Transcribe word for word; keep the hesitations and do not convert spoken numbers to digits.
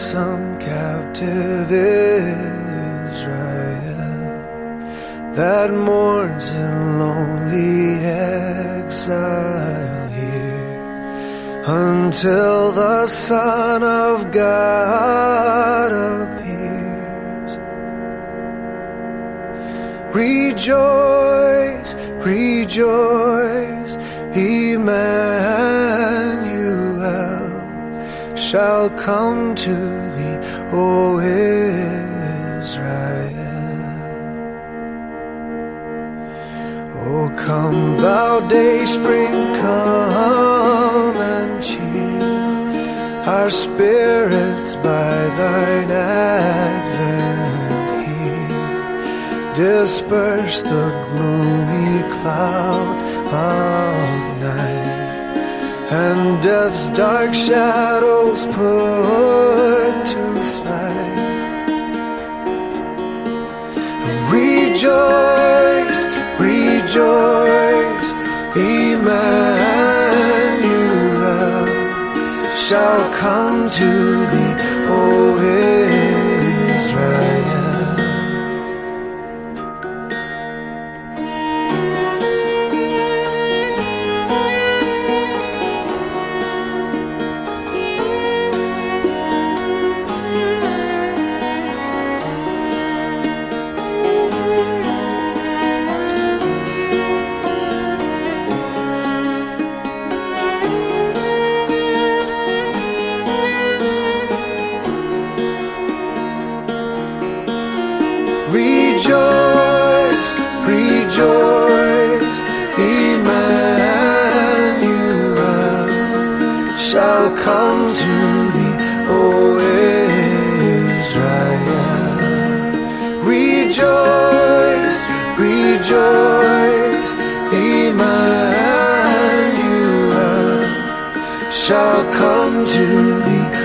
ransom captive Israel that mourns in lonely exile here until the Son of God appears. Rejoice, rejoice, Emmanuel shall come to thee, O Israel. O come thou day spring, come and cheer our spirits by thine advent here. Disperse the gloomy clouds of night, and death's dark shadows put to flight. Rejoice, rejoice, Emmanuel shall come to thee, O Israel. Rejoice, rejoice, Emmanuel shall come to thee, O Israel. Rejoice, rejoice, Emmanuel shall come to thee,